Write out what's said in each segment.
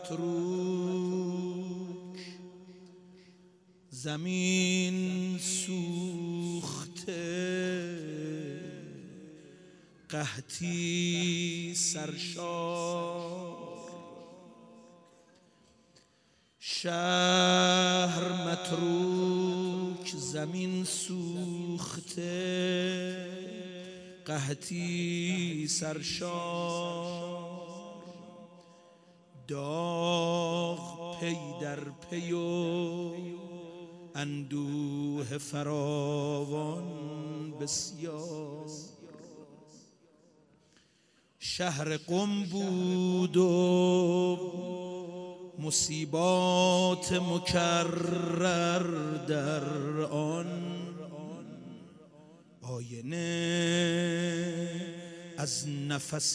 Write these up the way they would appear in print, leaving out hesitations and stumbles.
متروک زمین سوخته قحطی سرشار شهر متروک زمین سوخته قحطی سرشار داغ پی در پی و اندوه فراوان بسیار شهر قم بود و مصیبات مکرر در آن آینه از نفس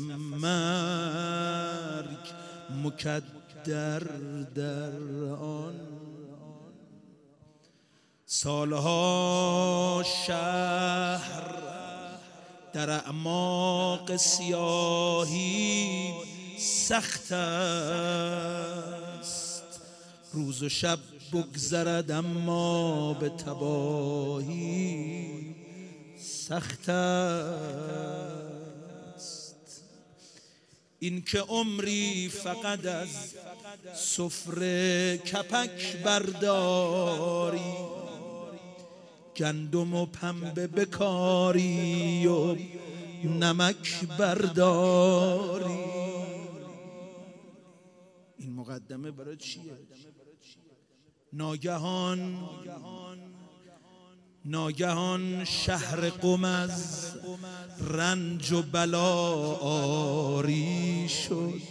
مرگ مکدر در آن سالها شهر در اعماق سیاهی سخت است روز و شب بگذرد اما به تباهی سخت است این که عمری فقط از سفره کپک برداری گندم و پنبه بکاری و نمک برداری این مقدمه برای چیه؟ ناگهان شهر قم از رنج و بلا عاری شد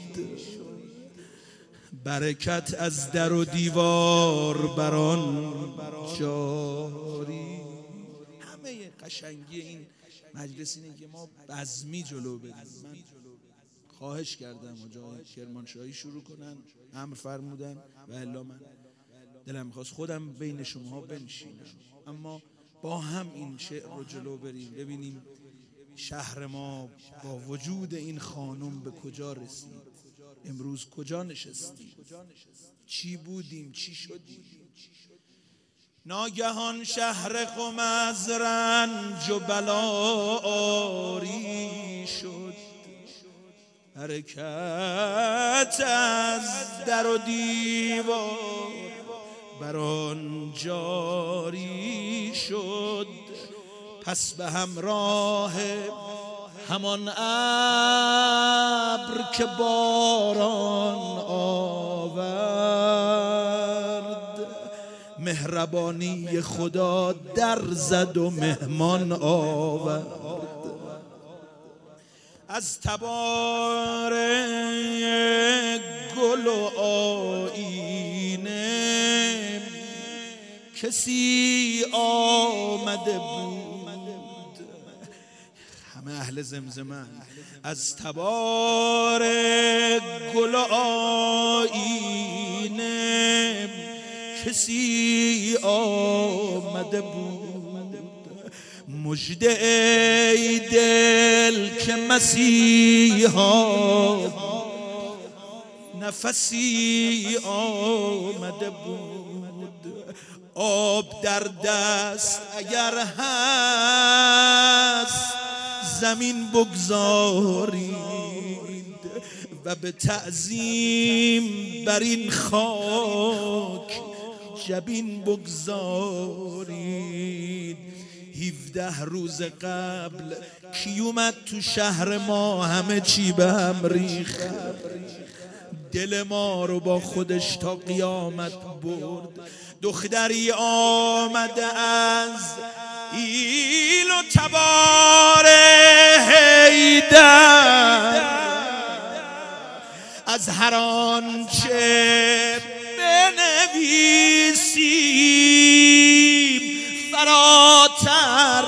برکت از در و دیوار بر آن جاری همه قشنگی این مجلس اینه که ما بزمی جلو بریم من خواهش کردم جای کرمانشاهی شروع کنن امر فرمودن و الا من دلم می‌خواست خودم بین شما بنشینم اما با هم این شعر رو جلو بریم ببینیم شهر ما با وجود این خانم به کجا رسید امروز کجا نشستیم چی بودیم چی شدیم ناگهان شهر قم از رنج و بلا عاری شد حرکت از در و دیوار بر آن جاری شد پس به همراه همان ابر که باران آورد مهربانی خدا در زد و مهمان آورد از تبار گل و آیینه کسی آمده بود همه اهل زمزمه از تبار گل و آیینه کسی آمده بود مژده ای دل که مسیحا نفسی آمده بود آب در دست اگر هست زمین بگذارید و به تعظیم بر این خاک جبین بگذارید 17 روز قبل کی اومد تو شهر ما همه چی به هم ریخت دل ما رو با خودش تا قیامت برد دختری آمده از ایل و تبار حیدر از هر آنچه بنویسیم فراتر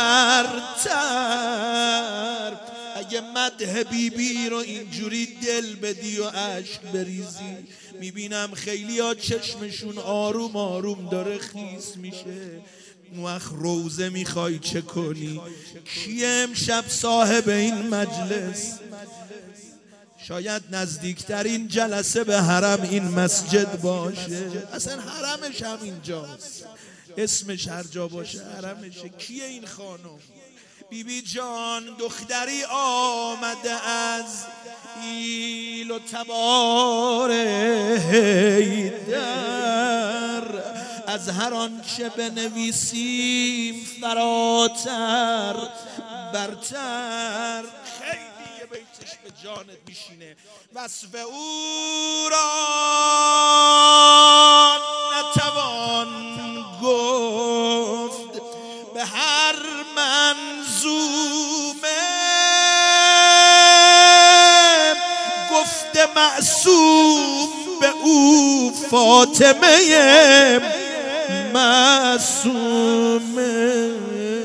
برتر اگه مدح بیبی رو اینجوری دل بدی و اشک بریزی میبینم خیلی ها چشمشون آروم آروم داره خیس میشه وقت روزه میخوای چه کنی؟ کیه امشب صاحب این مجلس؟ شاید نزدیکترین جلسه به حرم این مسجد باشه. اصلا حرمش هم اینجاست، اسمش هر جا باشه حرمشه. کیه این خانم؟ بیبی جان دختری آمده از ایل و تبار حیدر، از هر آنچه بنویسیم فراتر برتر. خیلی یه بیتش به جانت میشینه. وصف او را نتوان گفت به هر منظومه، گفت معصوم به او فاطمه معصومه.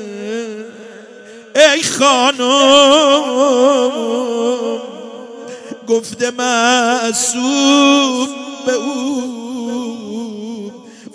ای خانم گفت معصوم به او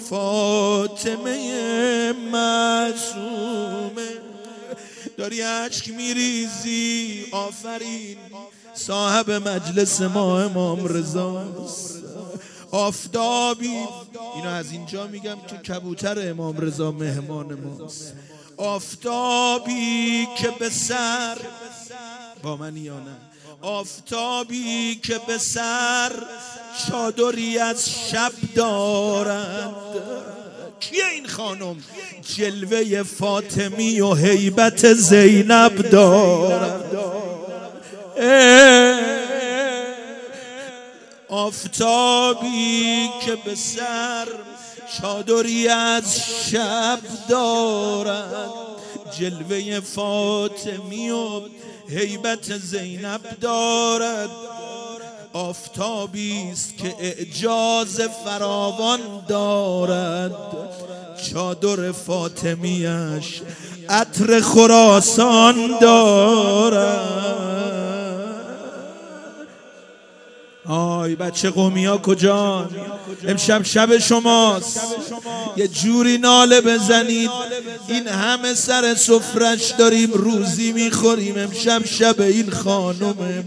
فاطمه معصومه. داری اشک میریزی. آفرین، صاحب مجلس ما امام رضاست. آفتابی، اینو از اینجا میگم که کبوتر امام رضا مهمان ماست. آفتابی که به سر، با من یا نه، آفتابی که به سر چادری از شب دارد. کیه این خانم؟ جلوه فاطمی و هیبت زینب دارد. آفتابی که به سر چادری از شب دارد، جلوه فاطمی و هیبت زینب دارد. آفتابی است که اعجاز فراوان دارد، چادر فاطمیش عطر خراسان دارد. آی بچه قومیا کجان؟ امشب شب شماست، یه جوری ناله بزنید. این همه سر سفرش داریم روزی میخوریم، امشب شب این خانومه.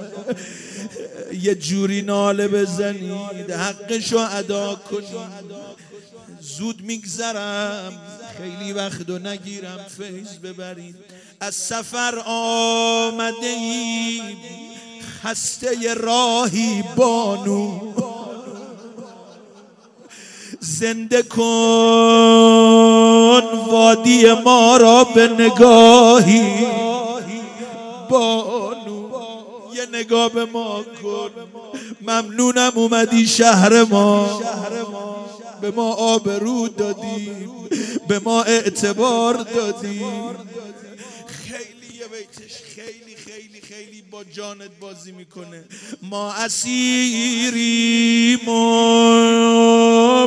یه جوری ناله بزنید، حقشو ادا کنید. زود میگذرم، خیلی وقتو نگیرم، فیض ببرید. از سفر آمده ایم خسته راهی بانو، زنده کن وادی ما را به نگاهی بانو. یه نگاه به ما کن، ممنونم اومدی شهر ما، به ما آبرو دادی، به ما اعتبار دادی. خیلی یه بیتش خیلی خیلی خیلی با جانت بازی میکنه. ما اسیریم و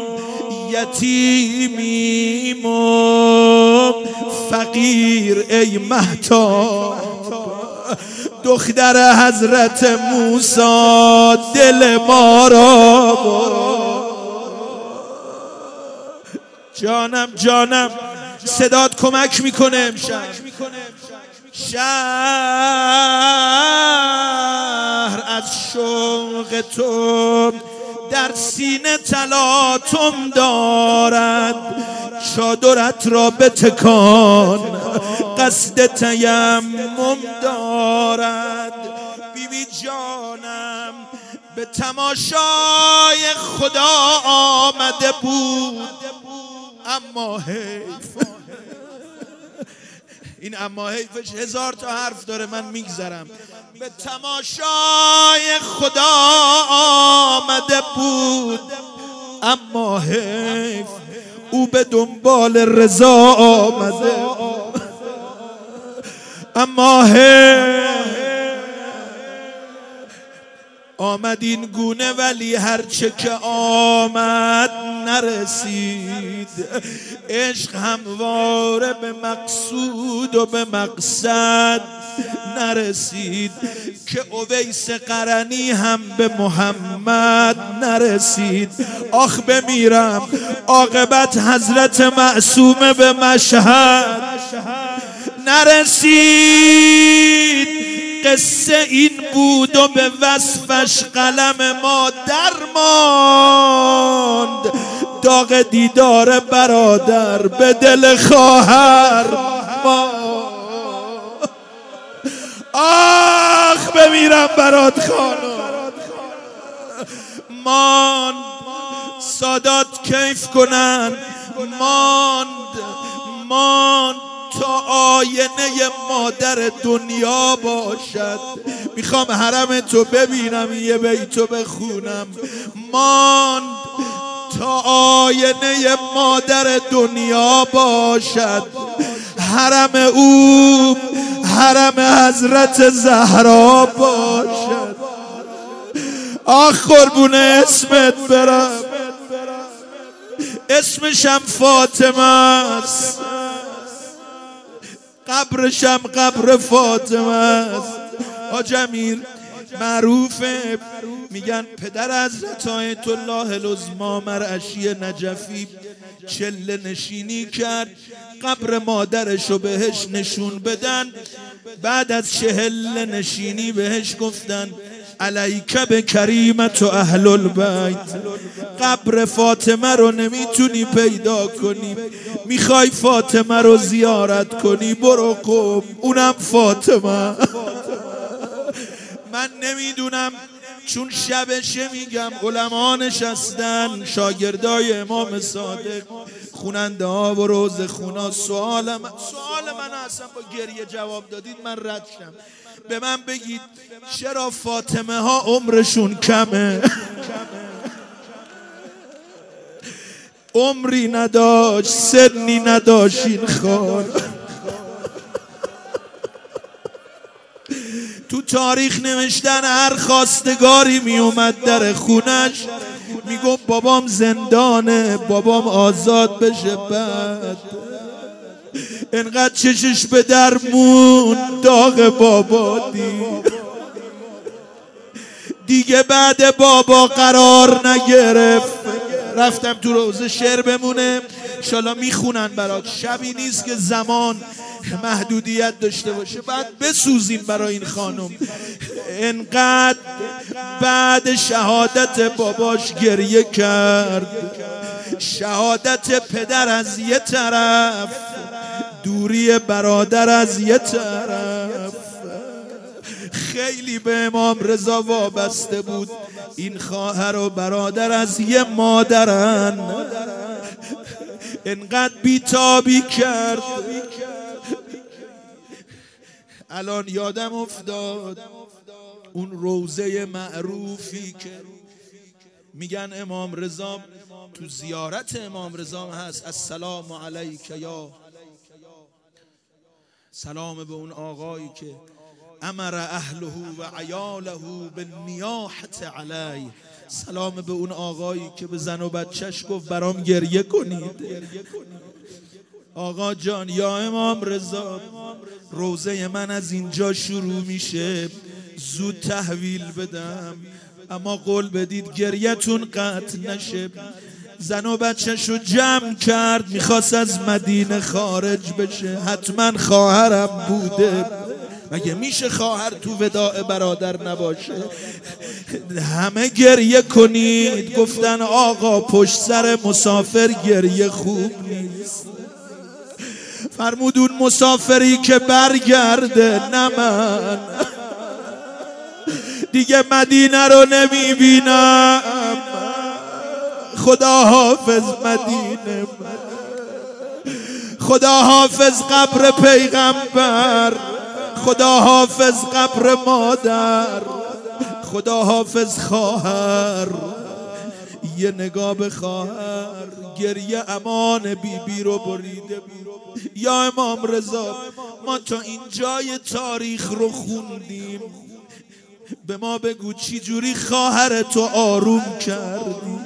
یتیمیم و فقیر ای مهتاب، دختر حضرت موسی دل ما را. جانم جانم صدات کمک میکنه امشب. شهر از شوق تو در سینه تلاطم دارد، چادرت را بتکان قصد تیمم دارد. بیبی جانم به تماشای خدا آمده بود، اما حیف. این اما حیفش هزار تا حرف داره، من میگذرم. به تماشای خدا آمده بود، اما حیف او به دنبال رضا آمده. اما حیف آمد این گونه ولی هرچه که آمد نرسید. عشق همواره به مقصود و به مقصد نرسید، که اویس قرنی هم به محمد نرسید. آخ بمیرم عاقبت حضرت معصومه به مشهد نرسید. قصه این بود و به وصفش قلم ما درماند. داغ دیدار برادر به دل خواهر ما. آخ بمیرم برات خانم. ماند سادات کیف کنن، ماند تا آینه مادر دنیا باشد. میخوام حرم تو ببینم، یه بیتو بخونم. ماند تا آینه مادر دنیا باشد. حرم او حرم حضرت زهرا باشد. آخ قربون اسمت برم، اسمشم فاطمه است، قبرشم قبر فاطمه است. حاج امیر معروفه، میگن پدر حضرت آیت الله العظمی مرعشی نجفی چله نشینی کرد قبر مادرشو بهش نشون بدن. بعد از 40 نشینی بهش گفتن علیک به کریمت و اهل البیت، قبر فاطمه رو نمیتونی پیدا کنی، میخوای فاطمه رو زیارت کنی برو قم، اونم فاطمه. من نمیدونم، چون شبشه میگم علما نشستن، شاگردای امام صادق، خوننده ها و روزه خونا. سوال من اصلا با گریه جواب دادید من رد شم. به من بگید چرا فاطمه ها عمرشون کمه؟ عمری نداشت، سنی نداشت این خان. تو تاریخ نوشتن هر خواستگاری می اومد در خونش میگم بابام زندانه، بابام آزاد بشه. بعد انقدر چشش به در مون، داغ بابا دیگه بعد بابا قرار نگرفت. رفتم تو روزه شعر بمونه، انشالله میخونن برات. شبی نیست که زمان محدودیت داشته باشه بعد بسوزیم برای این خانم. انقدر بعد شهادت باباش گریه کرد، شهادت پدر از یه طرف، دوری برادر از یه طرف. خیلی به امام رضا وابسته بود. این خواهر و برادر از یه مادرن. انقدر بیتابی کرد. الان یادم افتاد اون روزه معروفی که میگن امام رضا تو زیارت امام رضا هست، السلام علیک یا، سلام به اون آقایی که امر اهله و عیاله بالنیاحة علیه، سلام به اون آقایی که به زن و بچهش گفت برام گریه کنید. آقا جان یا امام رضا، روزه من از اینجا شروع میشه، زود تحویل بدم، اما قول بدید گریتون قطع نشه. زن و بچه‌شو جمع کرد، میخواست از مدینه خارج بشه. حتما خواهرم بوده، مگه میشه خواهر تو وداع برادر نباشه؟ همه گریه کنید. گفتن آقا پشت سر مسافر گریه خوب نیست. فرمود اون مسافری که برگرده، نه من دیگه مدینه رو نمیبینم. خدا حافظ مدینه، خدا حافظ قبر پیغمبر، خدا حافظ قبر مادر، خدا حافظ خواهر. یه نگاه به خواهر، گریه امان بی رو بریده. یا امام رضا، ما تا این جای تاریخ رو خوندیم، به ما بگو چی جوری خواهر تو آروم کردی؟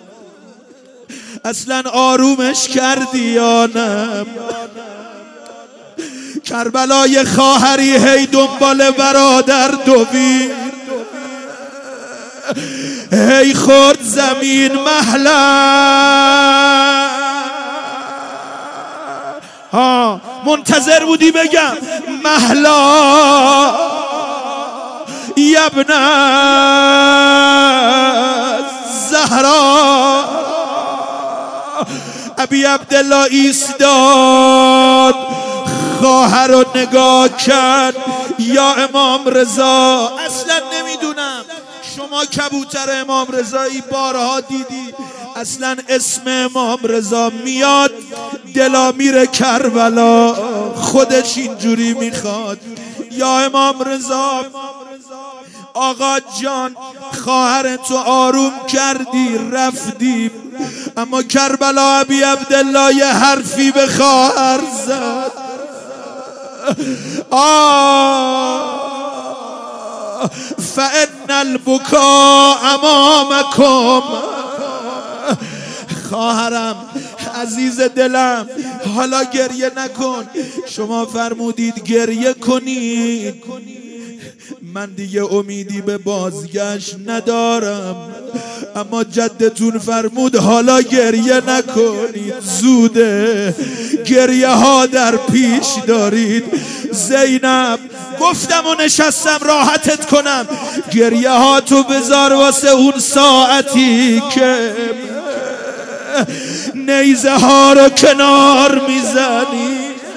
اصلا آرومش کردی یا نه؟ کربلای خواهری هی دنبال برادر دوید، هی خورد زمین محلا. منتظر بودی بگم محلا یا ابن زهرا. ابی عبدالله ایستاد، خواهر رو نگاه کرد. یا امام رضا، اصلا نمیدونم شما کبوتر امام رضایی بارها دیدی، اصلا اسم امام رضا میاد دلا میره کربلا، خودش اینجوری میخواد. یا امام رضا، آقا جان خواهر تو آروم کردی رفتیم، اما کربلا ابی عبدالله یه حرفی به خواهر زد. فإن البکا امامکم. خواهرم عزیز دلم، حالا گریه نکن، شما فرمودید گریه کنید، من دیگه امیدی به بازگشت ندارم، اما جدتون فرمود حالا گریه نکنید، زوده، گریه ها در پیش دارید. زینب گفتم و نشستم راحتت کنم، گریه ها تو بذار واسه اون ساعتی که نیزه ها رو کنار میزنی،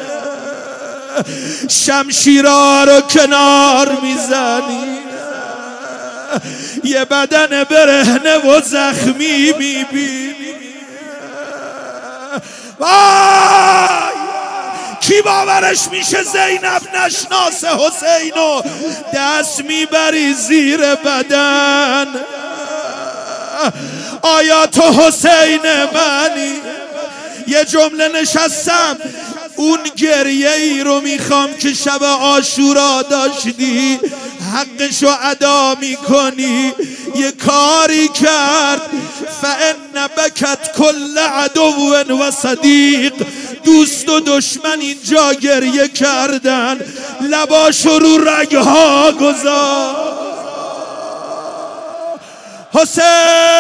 شمشیرها رو کنار میزنی، یه بدن برهنه و زخمی میبینی. وای کی باورش میشه زینب نشناسه حسینو؟ دست میبری زیر بدن. آیا تو حسین منی؟ یه جمله نشستم، اون گریه ای رو میخوام که شب عاشورا داشتی حقشو ادا میکنی. یه کاری کرد، فإن بکت کل عدو و صدیق، دوست و دشمن اینجا گریه کردن، لباشو رو رگها گذاشت. حسین